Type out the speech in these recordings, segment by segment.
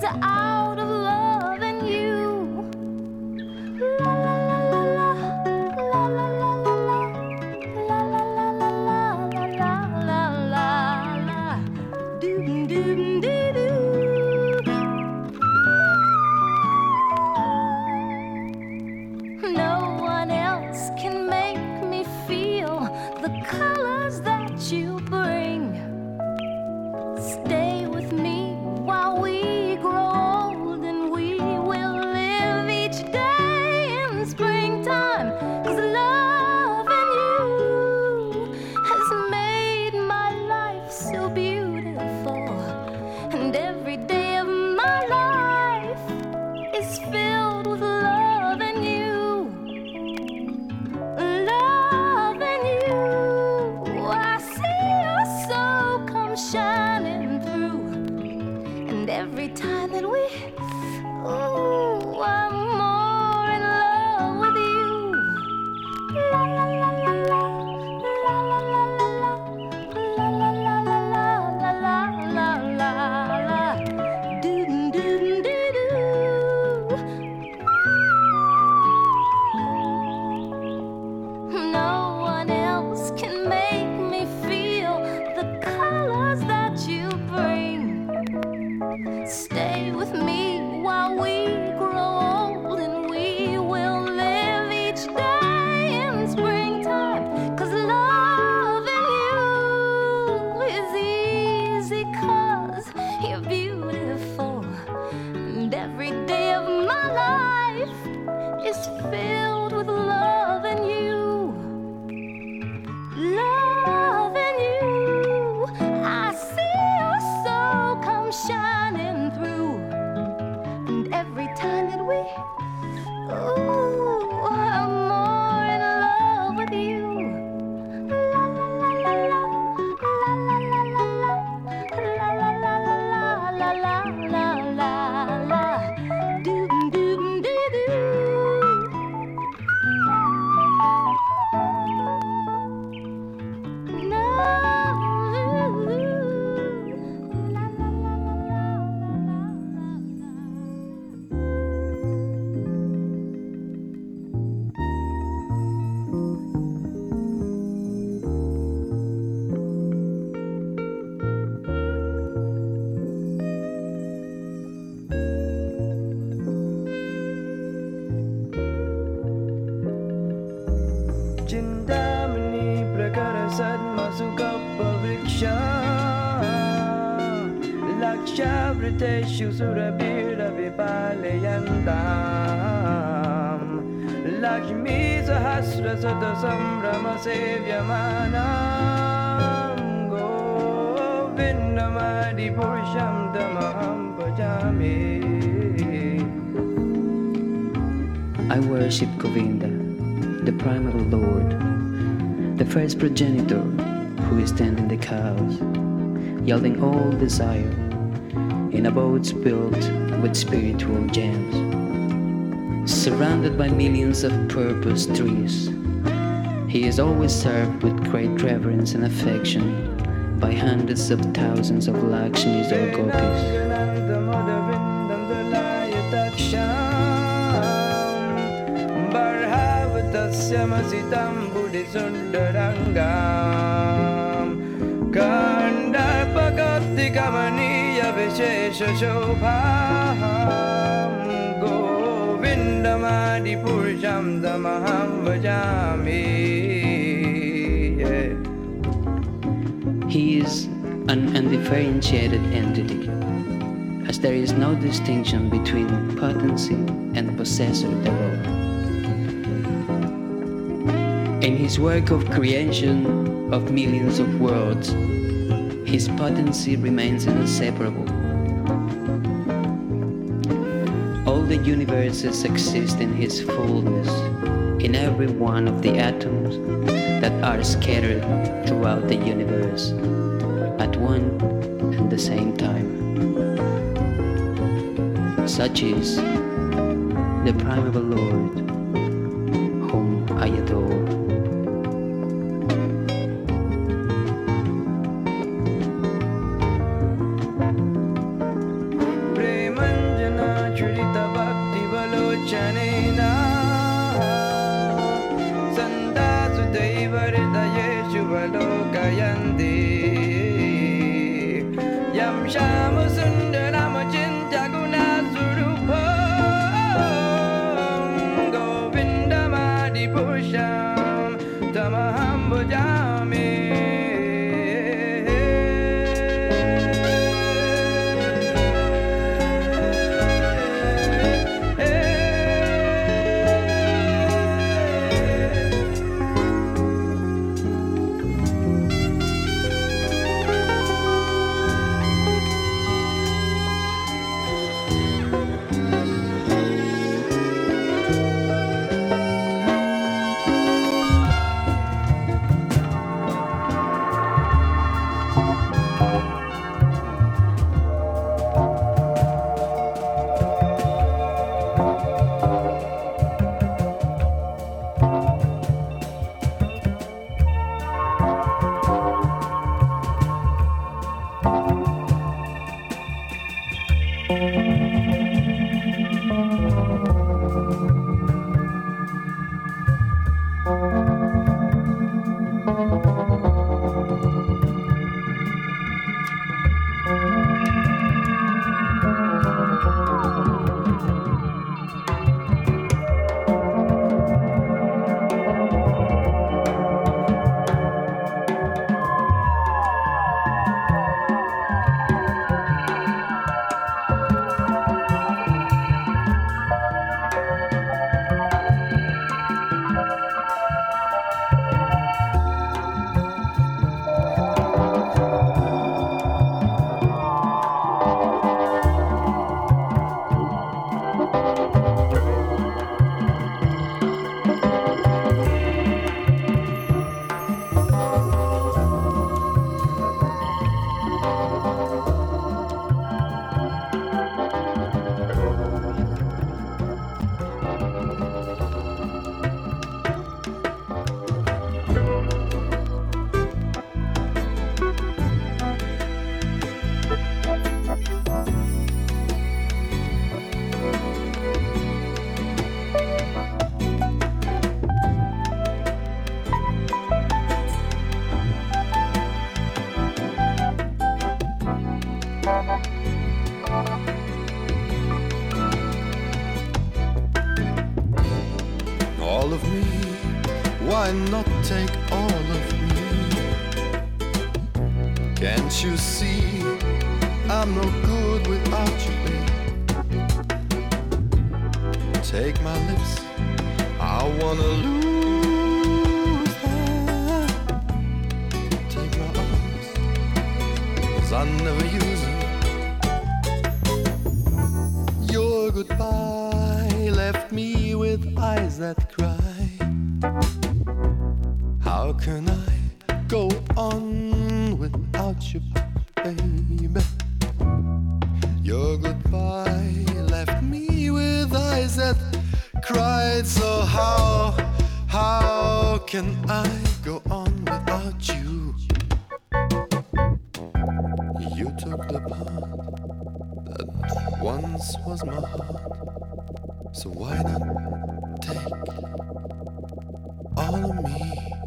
out of loving you. La la la la la, la la la la la, la la la la la, la la la, doom doom doo doo. No one else can make me feel the colors that you bring. Stay with me while we grow old, and we will live each day in springtime. 'Cause loving you has made my life so beautiful, and every day of my life is filled with loving you. Loving you, I see your soul come shining through, and every time that we, ooh, I'm more in love with you. La la la la la, la la la la la, la la la la la, la la la la, doom doom doo doo. No one else can make me feel the colors that you bring. Stay with me while we grow old, and we will live each day in springtime. 'Cause loving you is easy, 'cause you're beautiful, and every day of my life is filled with loving you. Loving you, I see your soul come shining through, and every time that we, ooh, I'm more in love with you. La la la la la, la la la la la, la la la la la, la la la, doom doom doo doo. No. La la la la la. Chintamani prakara sadmasuka pavriksha Laksha vriteshu surabhira vipalayantam Lakshmi sahasra sata sambrama sevyamanam Govindamadi purusham tamaham bhajami. I worship Govinda, the primal Lord, the first progenitor who is tending the cows, yielding all desire in abodes built with spiritual gems. Surrounded by millions of purpose trees, he is always served with great reverence and affection by hundreds of thousands of Lakshmis or gopis. Masitam Buddhi Sundarangam Kandarpagati Kamaniya Vishesha Shobham Govindamadi Purusham Tamaham Vajami. He is an undifferentiated entity, as there is no distinction between potency and possessor thereof. In his work of creation of millions of worlds, his potency remains inseparable. All the universes exist in his fullness, in every one of the atoms that are scattered throughout the universe at one and the same time. Such is the primeval Lord, whom I adore. Preman Shanina Sandasu Devarita Yeshuvalokayanti Yam Shama Sundarama Chintaguna Surupam Govindamadi Pusham Tamaham Bhajami All of me, why not take all of me? Can't you see I'm no good without you, babe? Take my lips, I wanna lose them. Take my arms, 'cause I never use them. Your goodbye left me with eyes that cry. How can I go on without you, baby? Your goodbye left me with eyes that cried. So how can I go on without you? You took the part that once was my heart. So why not take all of me?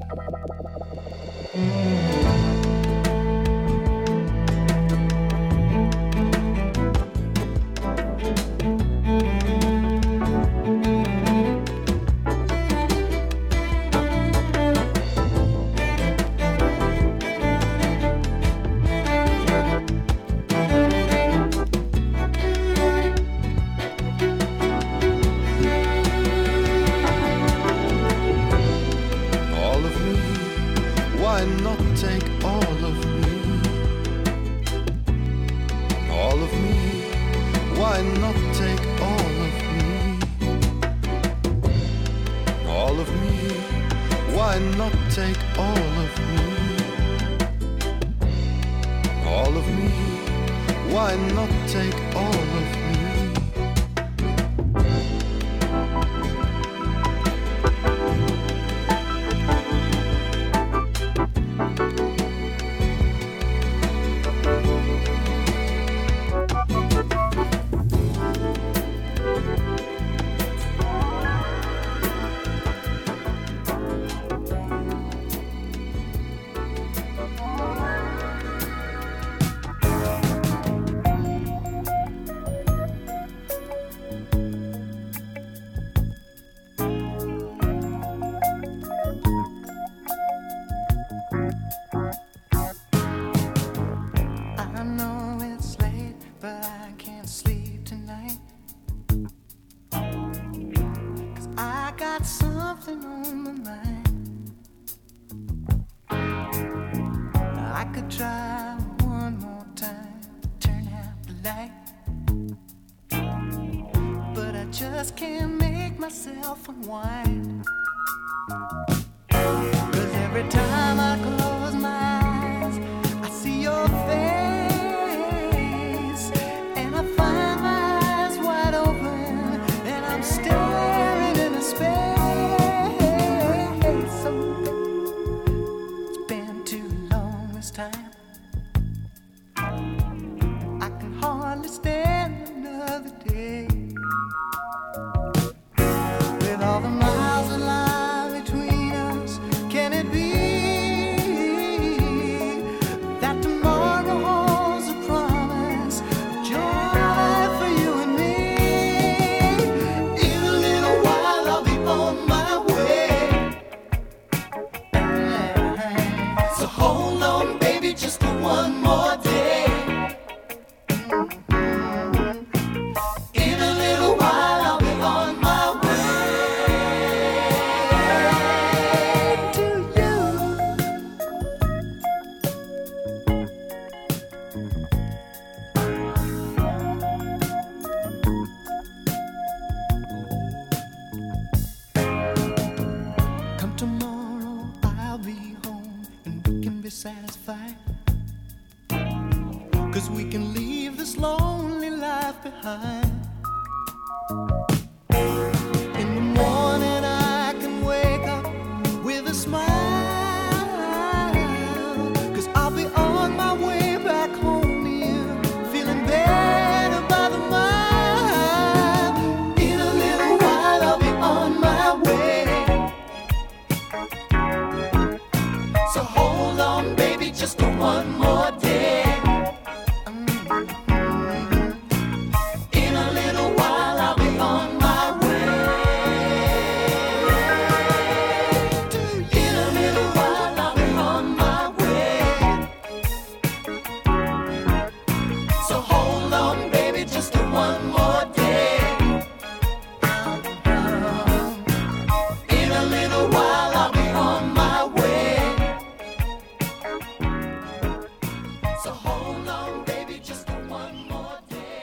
Why not take all of me? All of me. Why not take all of me? All of me. Why not take all of me? All of me. Why not take all of me? can't sleep tonight, 'cause I got something on my mind. I could try one more time to turn out the light, but I just can't make myself unwind. 'Cause every time I close my eyes, I see your face, and I find my eyes wide open, and I'm staring into space. So it's been too long this time. I can hardly stand another day. With all the miles that lie between us, can it be that tomorrow holds a promise of joy for you and me? In a little while I'll be on my way. So hold on, baby, just for one more day. In a little while I'll be on my way to you. Come tomorrow, I'll be home, and we can be satisfied, 'cause we can leave this lonely life behind. In the morning I can wake up with a smile, 'cause I'll be on my way back home to you, feeling better by the mile. In a little while I'll be on my way. So hold on, baby, just for one more day. In a little while I'll be on my way. In a little while I'll be on my way. So hold on, baby, just for one more day. In a little while I'll be on my way. So hold on, baby, just for one more day.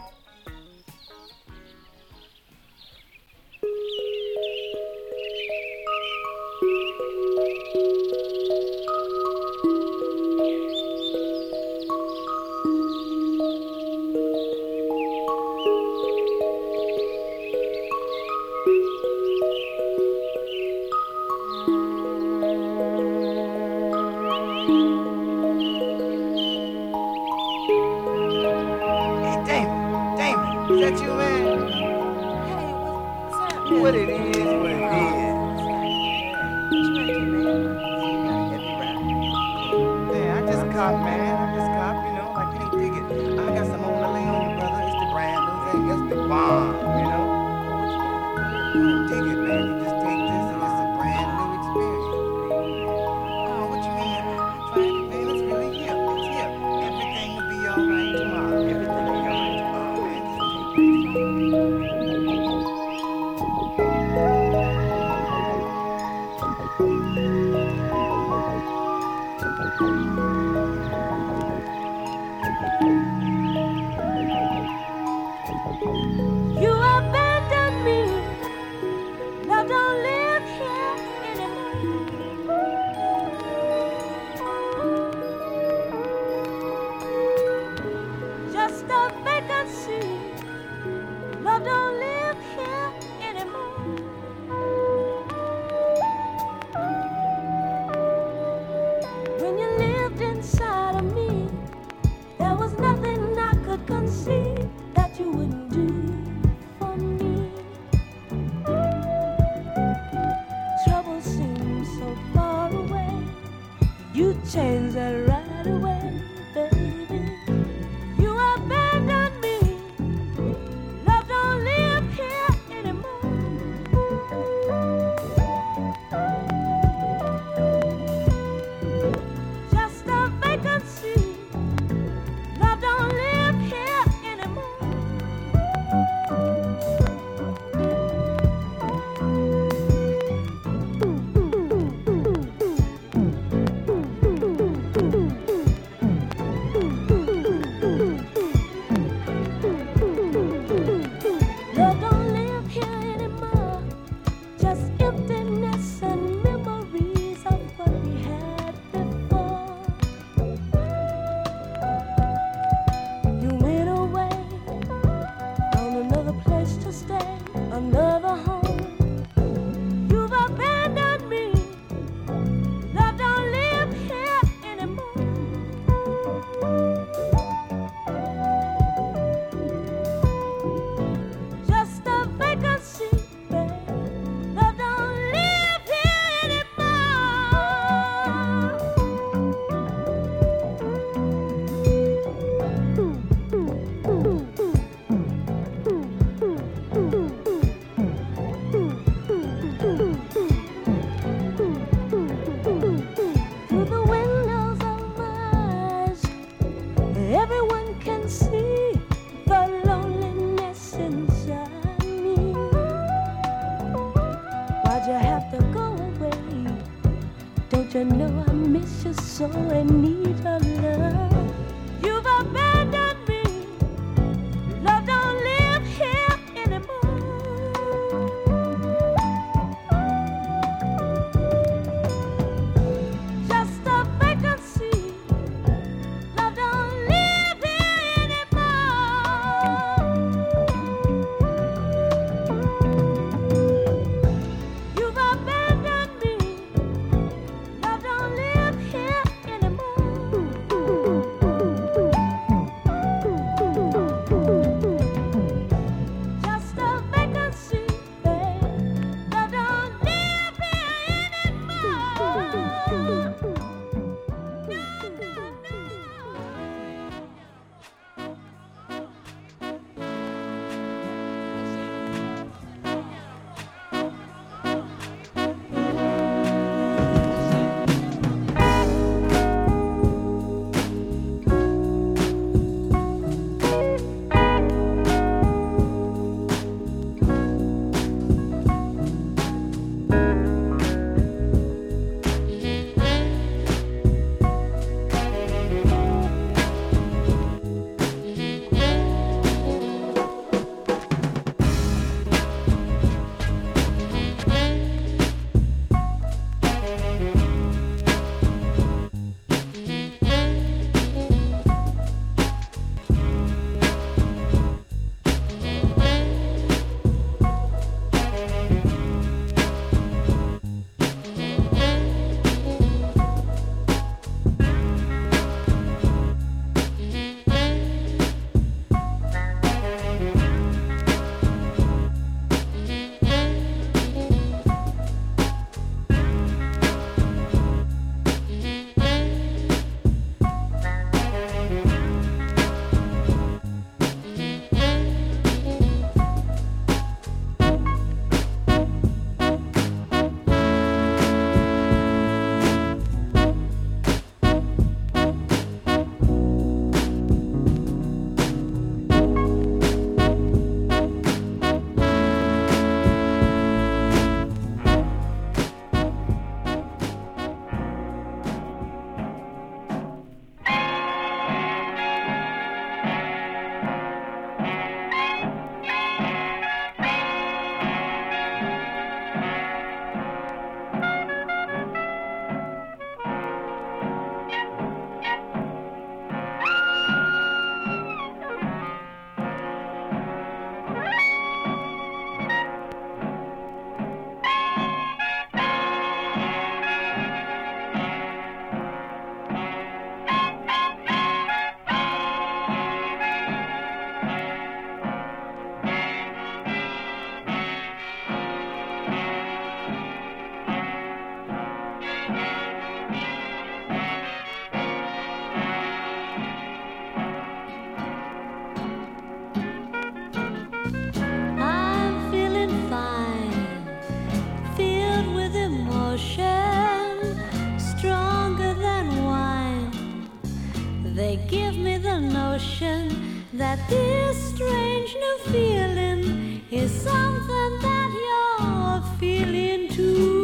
Hey, Damon, is that you, man? What it is, what it is. Yeah, I just cop, man. I just cop, you know. I can't dig it. I got some on the lay on you, brother. It's the brand new thing. It's the bomb, you know. Dig it, man. You just take this and it's a brand new experience. Oh, what you mean? I tried it, man. It's really here. It's here. Everything will be all right tomorrow. Everything will be all right tomorrow, man. Just take this. Don't you know I miss you so and need your love? You've abandoned me. Love don't live here anymore. Just a vacancy. Love don't live here anymore. You've abandoned me. Love don't live here anymore. Just a vacancy, babe. Love don't live here anymore. I'm feeling fine, filled with emotion, stronger than wine. They give me the notion that this strange new feeling is something that you're feeling too.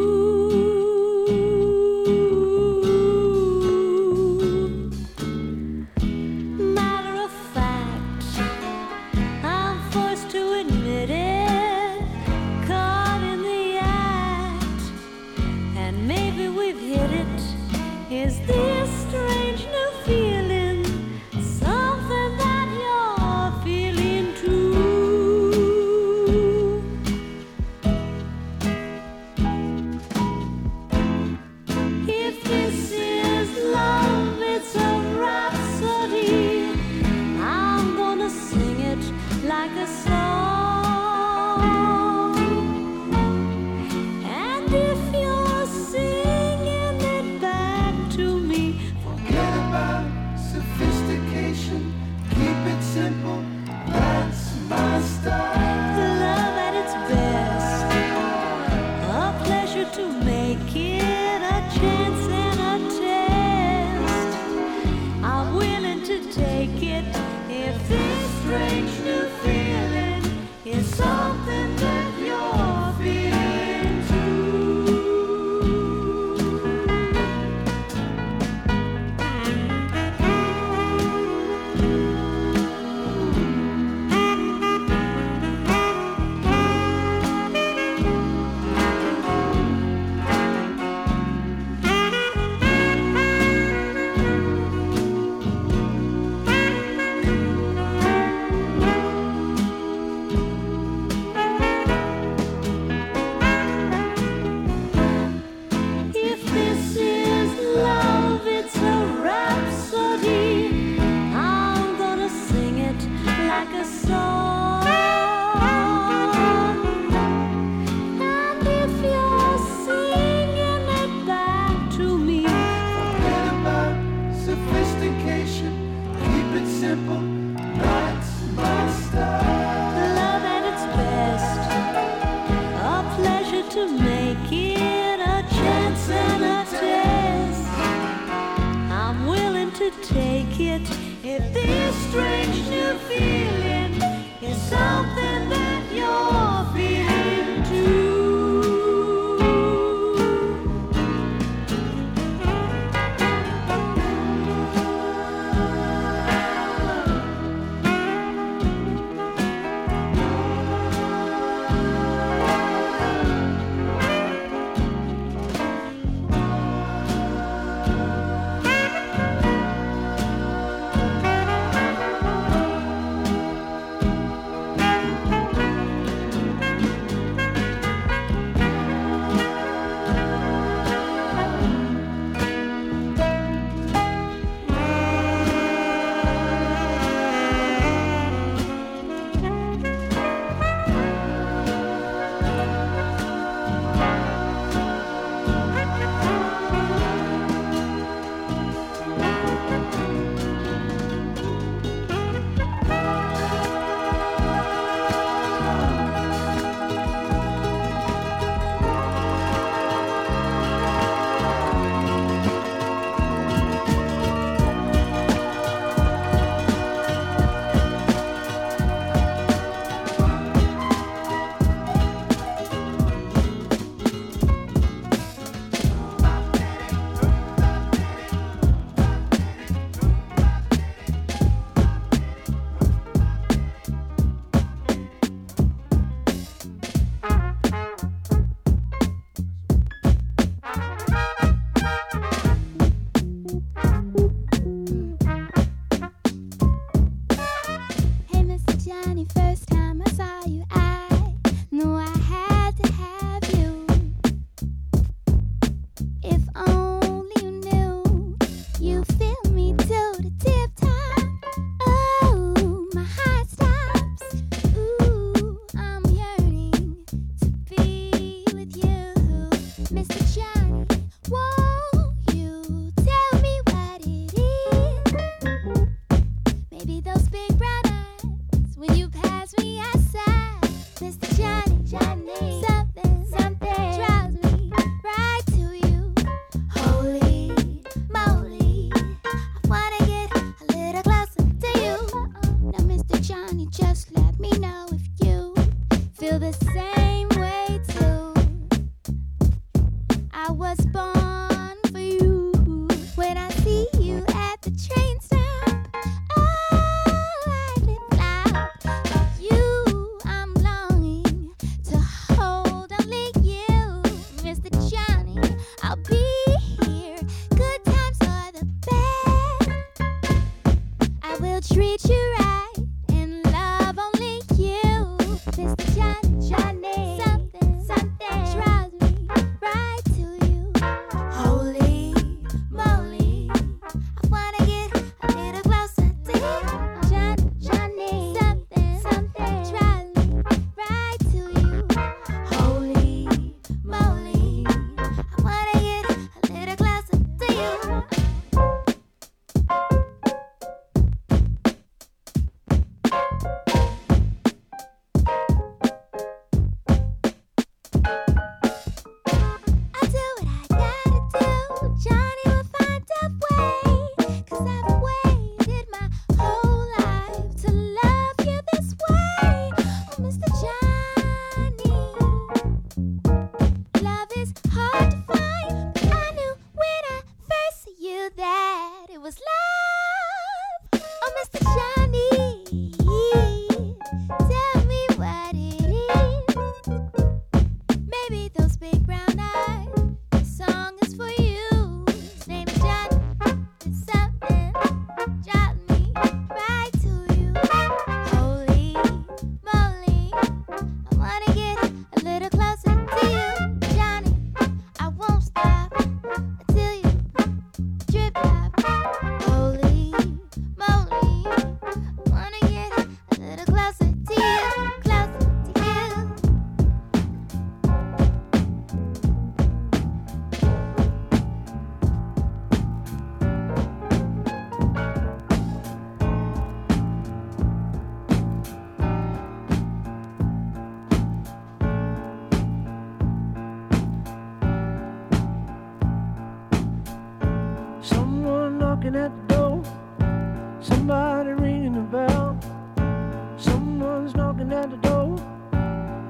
Matter of fact, I'm forced to admit it, caught in the act, and maybe we've hit it. Is this strange new feeling something that you're feeling too?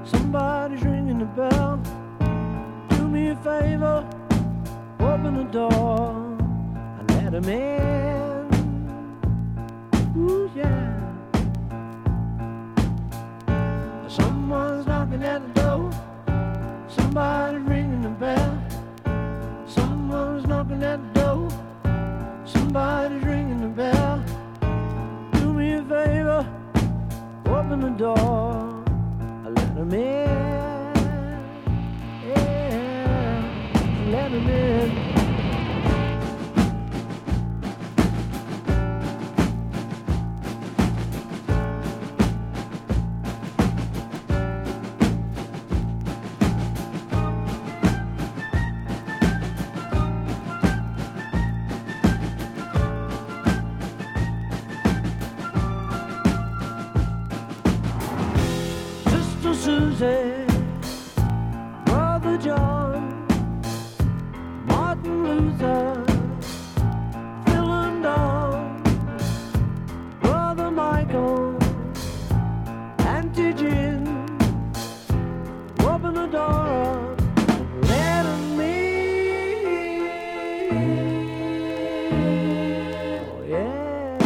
Somebody's ringing the bell. Do me a favor, open the door and let him in. Ooh, yeah. Someone's knocking at the door. Somebody's ringing the bell. Someone's knocking at the door. Somebody's ringing the bell. Do me a favor, open the door, let him in. Yeah, let him in. Susie, Brother John, Martin Luther, Phil and Don, Brother Michael, Auntie Jim, open the door up, let 'em in. Oh, yeah.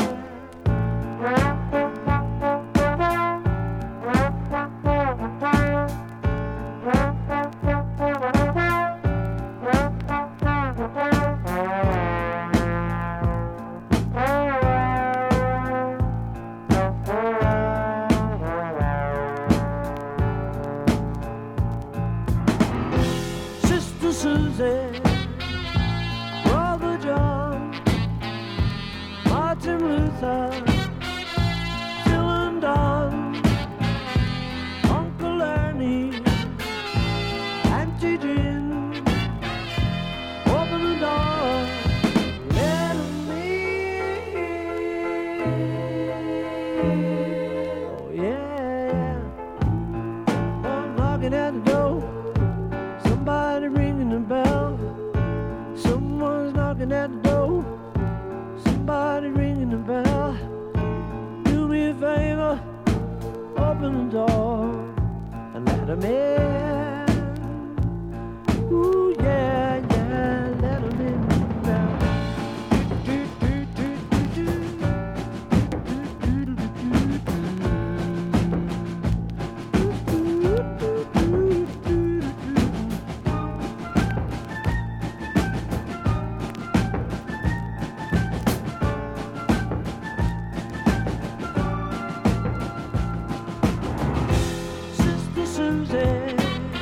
Susie, Brother John, Martin Luther, Phil and Don, Uncle Ernie, Auntie Jim, open the door, let 'em in. Oh yeah, I'm knocking at the door. Somebody ringing the bell. Someone's knocking at the door. Somebody ringing the bell. Do me a favor, open the door and let 'em in. Ooh yeah, yeah, let 'em in now. Susie,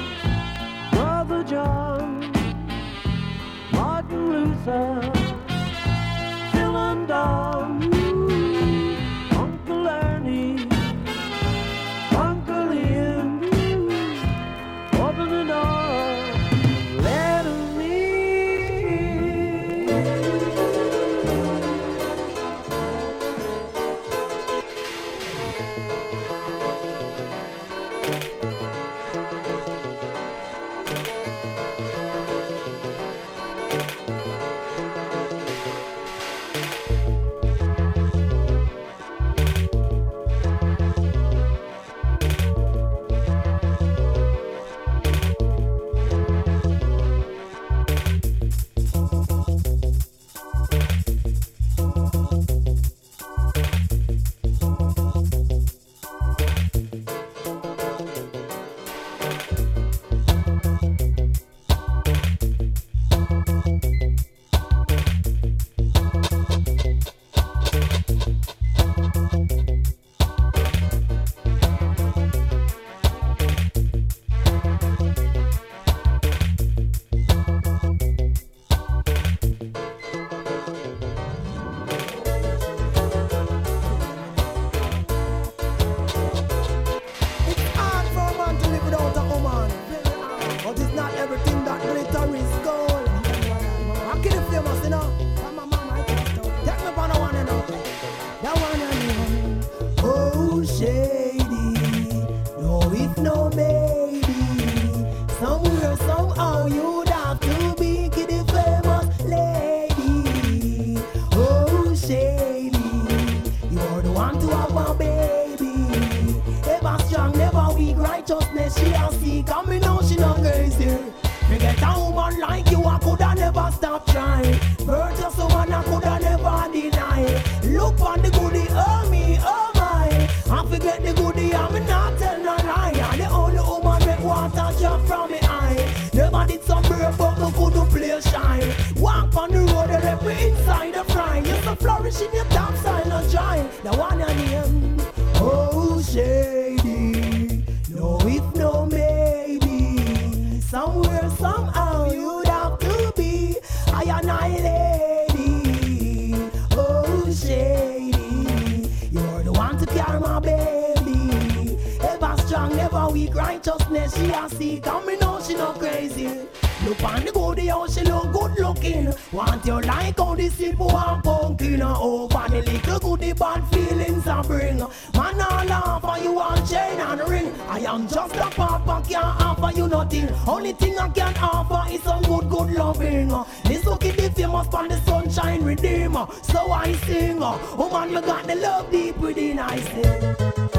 she a seek, and me know she not crazy. Me get a woman like you, I coulda never stop trying. Virtuous woman, I coulda never deny. Look on the goodie, oh me, oh my. I forget the goodie, I'm not tell no lie. And the only woman make water drop from me eye. Never did some bird, but me couldn't play shine. Walk on the road, they left me inside the fry. Used to flourish in your top side, not dry. The one I name, oh shady. No if, no maybe. Somewhere, somehow, you'd have to be. I and I lady. Oh shady. You're the one to carry my baby. Ever strong, never weak. Righteousness she a seek, and me know she not crazy. Look on the goodie, how she look good looking. Want you like how the simple and pumpkin. Oh, for the little goodie, bad feelings I bring. Man, all offer you one chain and ring. I am just a papa, can't offer you nothing. Only thing I can offer is some good loving. This look at the famous pan the sunshine redeemer. So I sing, oh man, you got the love deep within, I sing.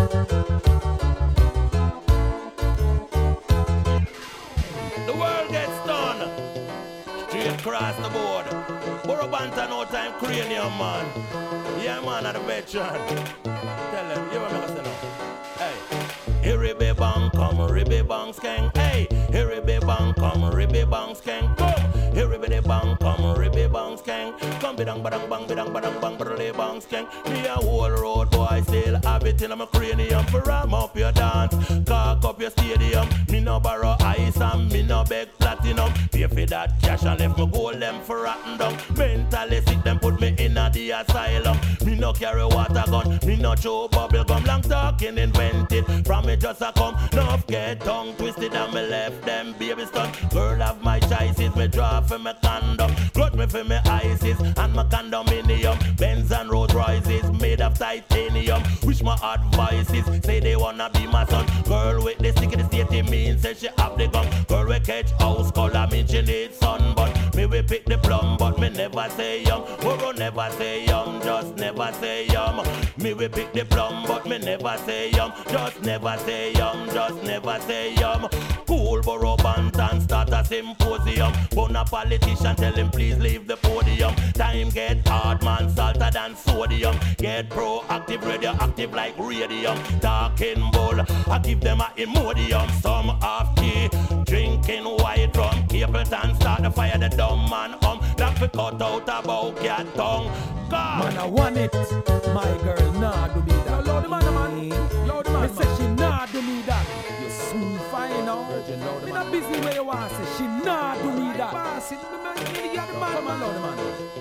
The world gets done. Straight across the board. Burro Banton, no time cranium, man. Yeah, man, at the veteran. Tell them, you want me to say no? Hey. Here be bang, come, ribby bang, skeng. Hey. Here be bang, come, ribby bang, skeng. Come. Here be the bang, come, ribby bang, skeng. Come, bidang, badang, bang, bidang, badang, bang, brother, bang, skeng. Me a whole road boy, still have it in my cranium. For ram up your dance, cock up your stadium. Me no borrow ice and me no beg platinum. Pay for that cash and left me gold them for rotten down. Mentally sick them put me in a the asylum. Me no carry water gun, me no chew bubble gum. Long talking invented, from me just a come. Nuff get tongue twisted and me left them baby stun. Girl have my choices, me draw for me condom. Grudge me for me ISIS and my condominium. Benz and Rolls Royces made of titanium. Wish my advices, say they wanna be my son. Girl with the stick in the state, it means say she have the gun. Girl we catch house color, mean she need sun. But me we pick the plum, but me never say yum. Burro never say yum, just never say yum. Me we pick the plum, but me never say yum. Just never say yum, just never say yum. Cool Burro Banton start a symposium. Bun a politician, tell him please leave the podium. Time get hard, man, salter than sodium. Get proactive, radioactive like radium. Talking bull, I give them a Imodium. Some off key, drinking white rum. Capleton start the fire, the dumb man that we cut out about your tongue. God. Man, I want it. My girl, nah, do me that. Loud man, loud man. Me say she nah do me that. You soon find out. Me not busy where you want. Say she nah do me that. Boss, you're the man, man, loud man.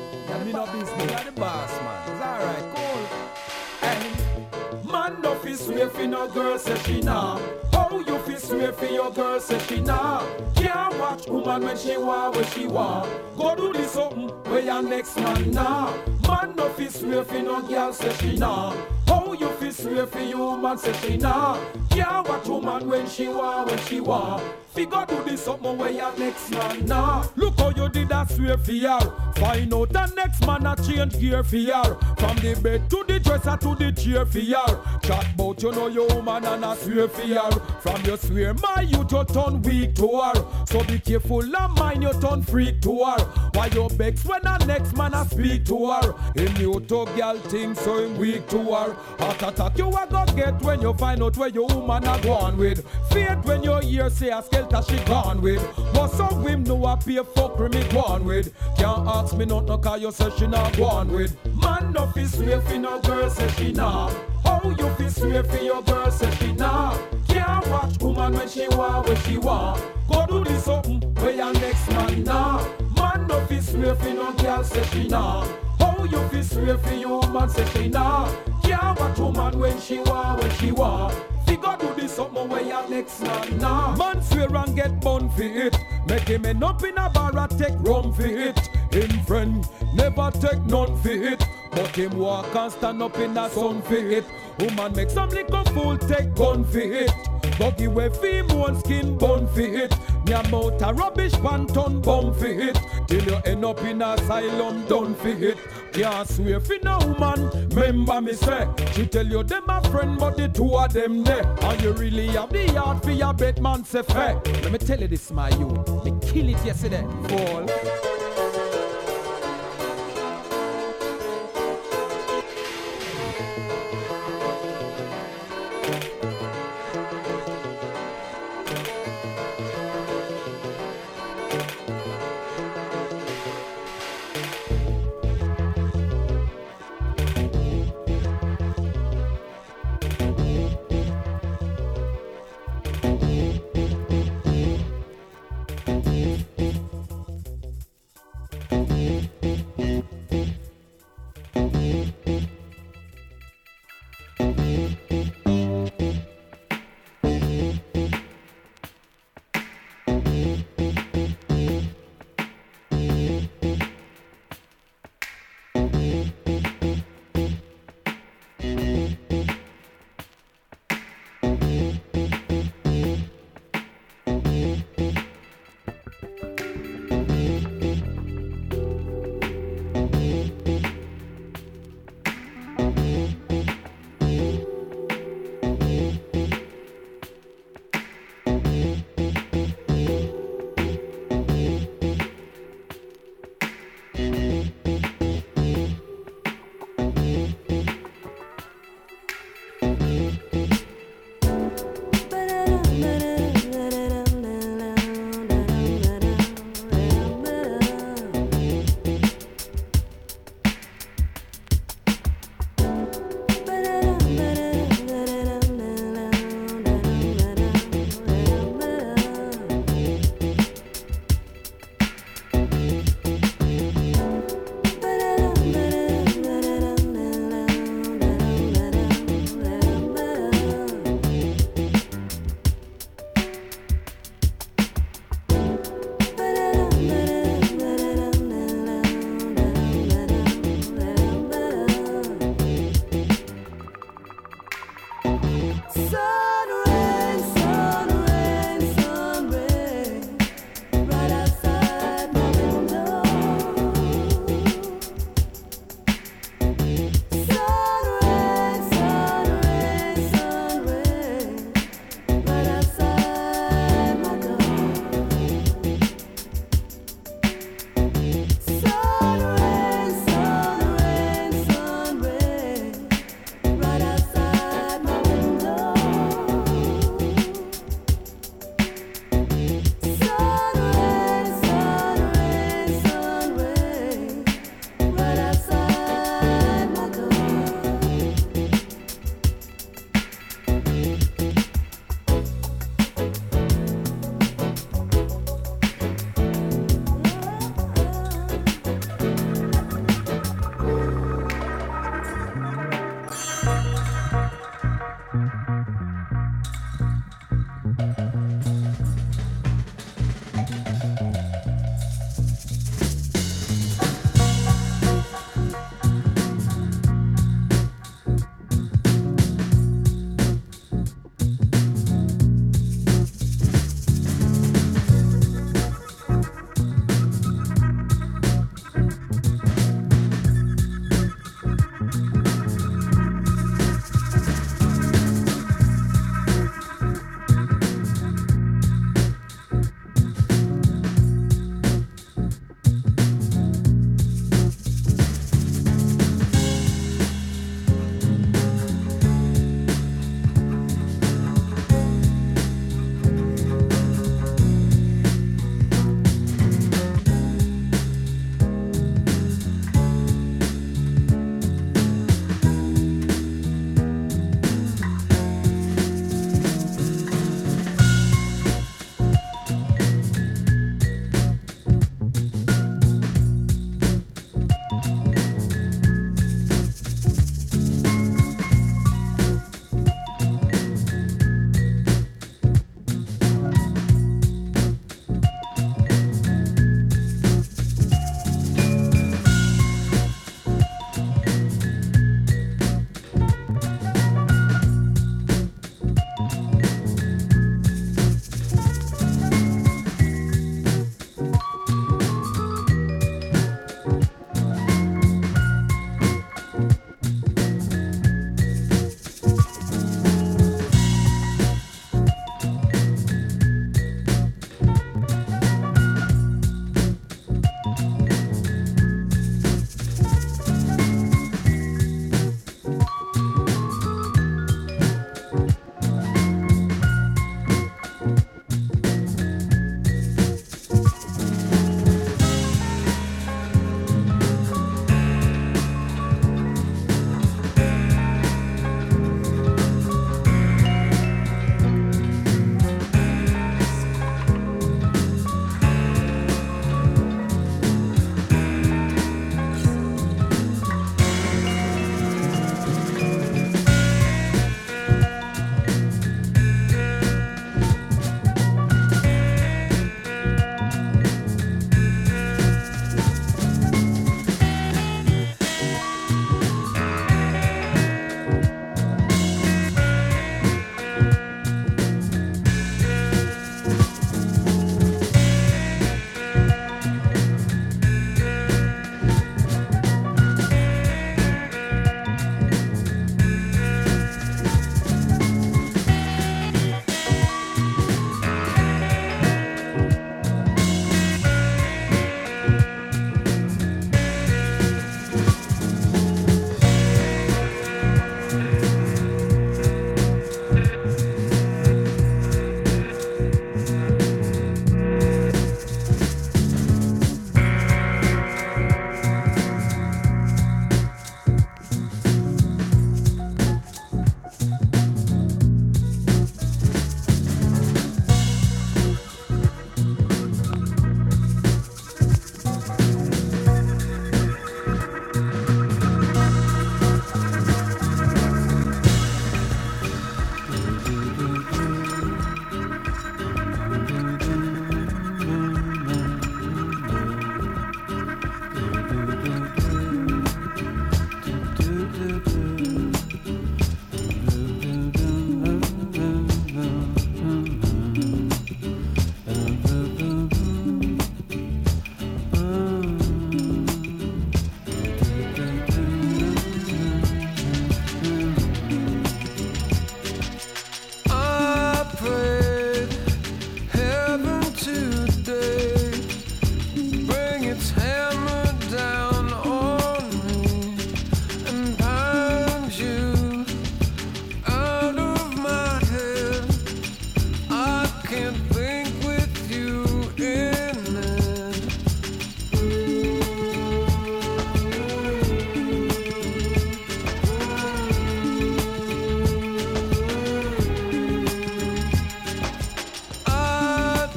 Me not busy. You're the boss, man. It's alright, cool. Hey. Man, no fi swear fi no girl, say she nah. How you fi swear fi your girl, say she nah. Can't watch woman when she want, when she want. Go do this something where your next man nah. Man, no fi swear fi no girl, say she nah. How you fi swear fi you man, say she nah. Can't watch woman when she want, when she want. Figure do this something where your next man nah. Look how you did that swear for her. Find out the next man a change gear for her. From the bed to the dresser to the chair for her. Chat bout you know your woman and a swear for her. From your swear my you just turn weak to her. So be careful and mind you turn freak to her. Why you vex when the next man a speak to her. Him you to girl thing so him weak to her. Heart attack you a go get when you find out where your woman a gone with. Faith when you hear say a skelter she gone with. What's up him know a pay fuckery me gone with. Can't ask me not no cause you say she not gone with. Man no fi swear fi no girl say she nah. How you fi swear fi your girl say she nah. Can't watch woman when she want, when she want. Go do this something where your next man nah. Man no fi swear fi no girl say she nah. How you fi swear fi your man say she nah. Can't watch woman when she want, when she want. Figure do this something where your next man nah. Man swear and get bun for it. Make him end up in a bar and take rum for it. Him friend never take none for it. But him walk and stand up in the sun for it. Woman make some little fool take gun for it. Buggy we feel one skin bun for it. Me amount a rubbish panton bum for it. Till you end up in asylum done for it. Can't swear for no woman. Remember me say, she tell you them a friend but the two of them there. And you really have the heart for your bet man say fair. Let me tell you this my youth. Me kill it yesterday. Fall.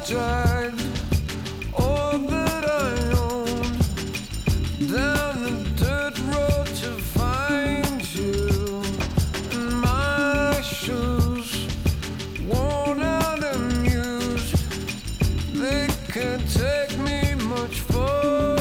dragged all that I own down the dirt road to find you. And my shoes, worn out and used, they can't take me much further.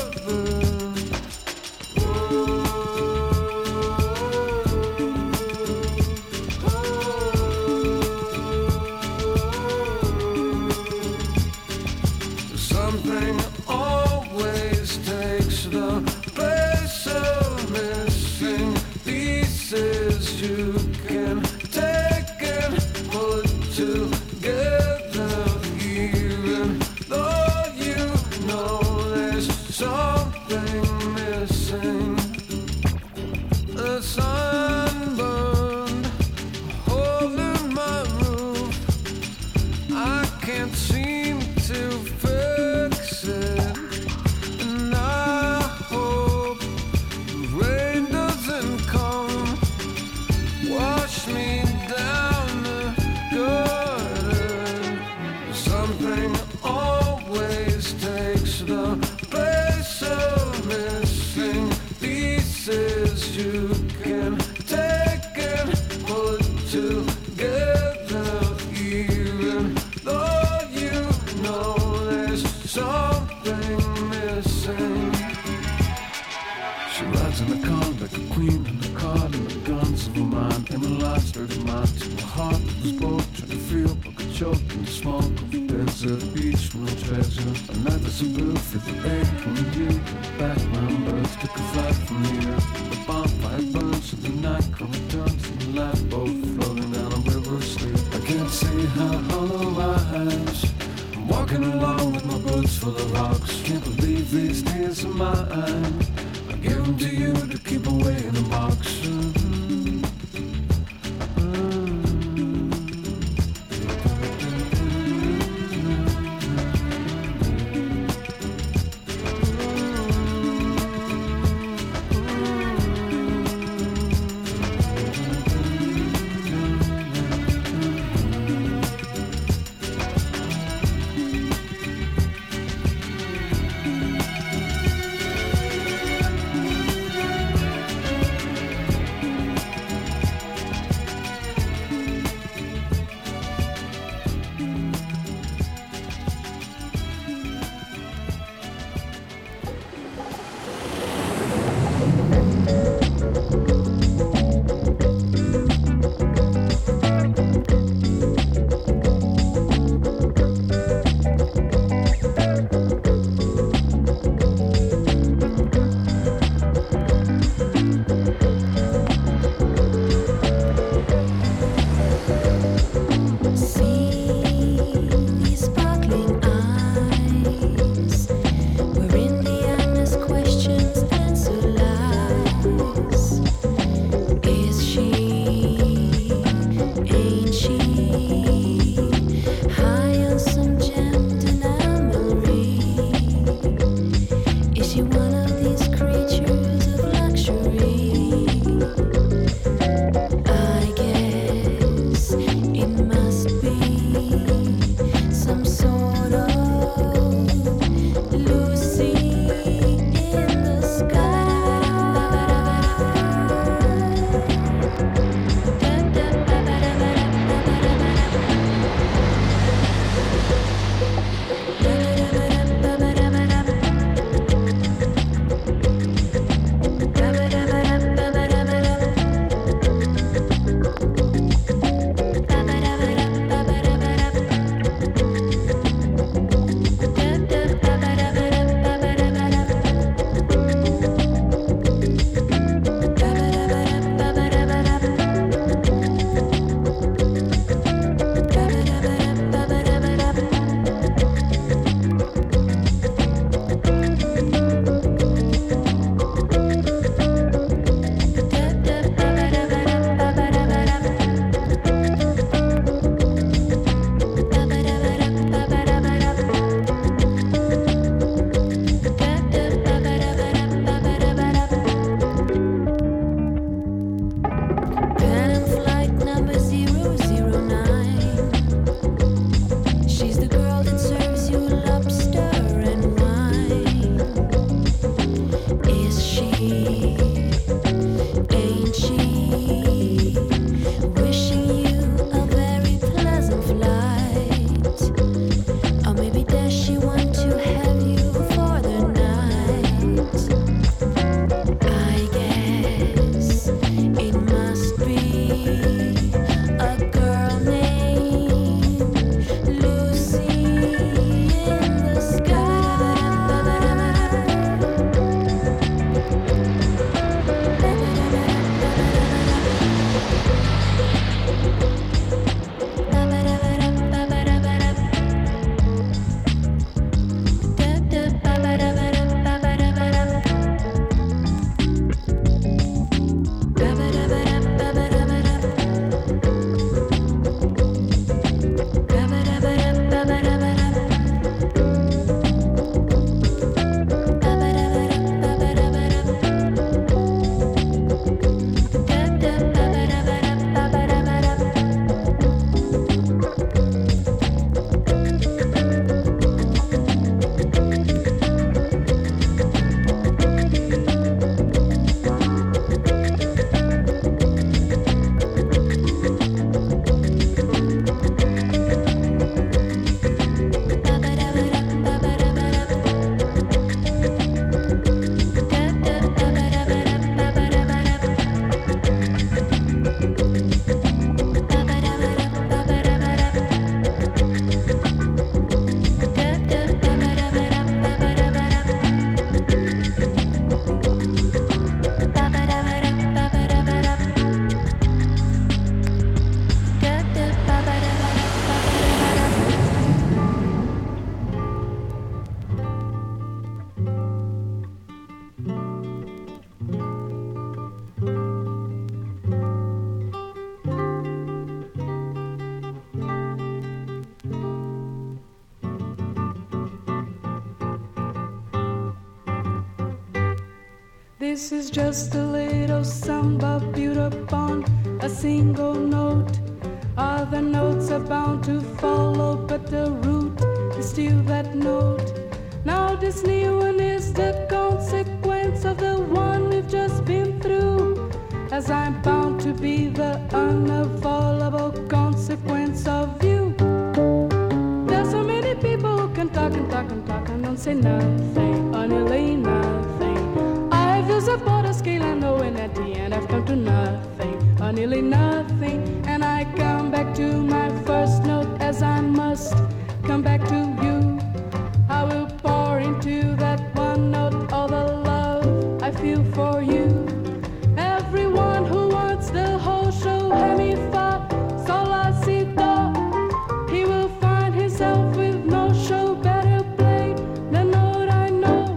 Something always takes the place of missing pieces you can take and put together, even though you know there's something missing. A sunburned hole in my roof, I can't seem to fix it, and I hope the rain doesn't come, wash me down the gutter. Something always takes the place of missing pieces you can take and put together, even though you know there's something missing. She rides in the car like a queen in the car, and the guns of her mind, and the lights dirty mind to my heart that was broke, trying to feel like a choke in the smoke of a desert beach, no treasure. A night that's a bill for the ache from you. Background birds took a flight from the earth. The bonfire burns and the night come returns, and the lifeboat floating down a river of sleep. I can't see how hollow I eyes. I'm walking along with my boots full of rocks. Can't believe these tears of mine. I give them to you to keep away in a box. this is just a little samba built upon a single note. Other notes are bound to follow, but the root is still that note. Now this new one is the consequence of the one we've just been through, as I'm bound to be the unavoidable consequence of you. There's so many people who can talk and talk and talk and don't say nothing, or nearly nothing. I've used a border scale and knowing at the end I've come to nothing, or nearly nothing. And I come back to my first note as I must come back to you. I will pour into that one note all the love I feel for you. Everyone who wants the whole show, have me fa, sol, la, si, do. He will find himself with no show better played than note I know.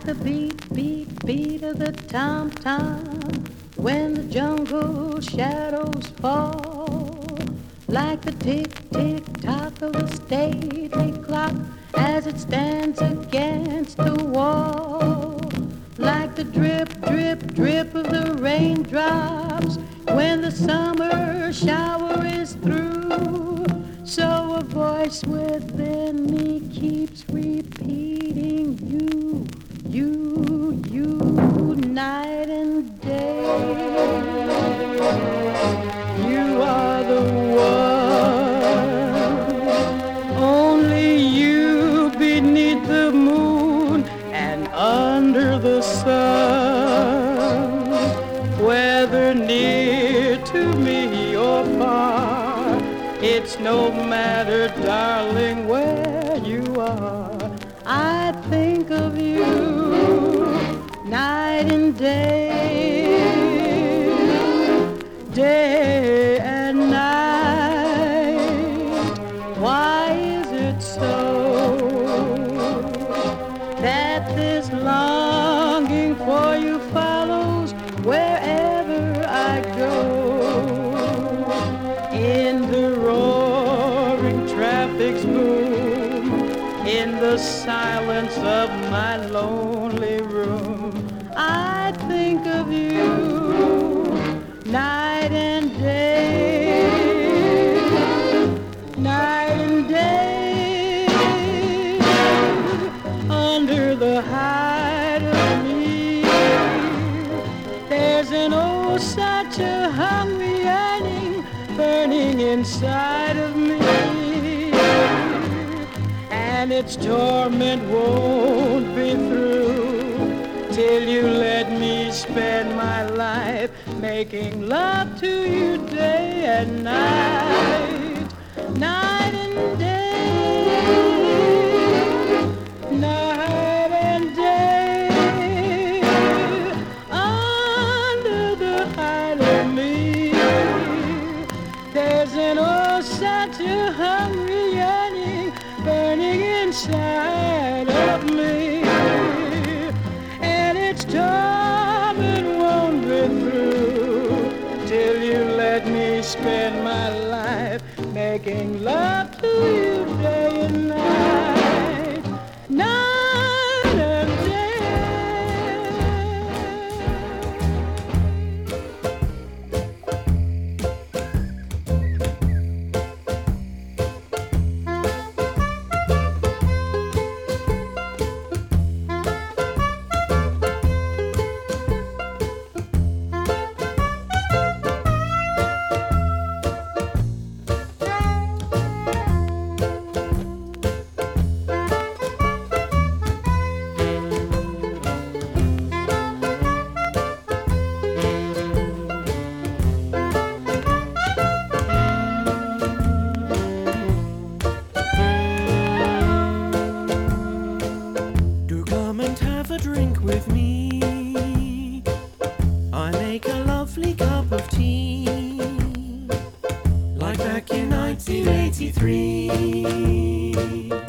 the beat, beat, beat of the tom-tom when the jungle shadows fall, like the tick-tick-tock of a stately clock as it stands against the wall, like the drip, drip, drip of the raindrops when the summer shower is through. So a voice within me keeps repeating you, you, you, night and day. You are the one, only you beneath the moon and under the sun, whether near to me or far, it's no matter, darling, where you are. I think of you night and day, day and night. Why is it so that this longing for you follows wherever I go? In the roaring traffic's boom, in the silence of my lonely room, I think of you night and day, night and day, under the hide of me. There's an oh, such a hungry yearning burning inside of me, and its torment won't be through till you let me spend my life making love to you day and night, night and day, night and day, under the hide of me. There's an oh, such a hungry yearning burning inside of me, and its torment won't be through till you let me spend my life making love to you day and night, night and with me. I make a lovely cup of tea, like back in 1983.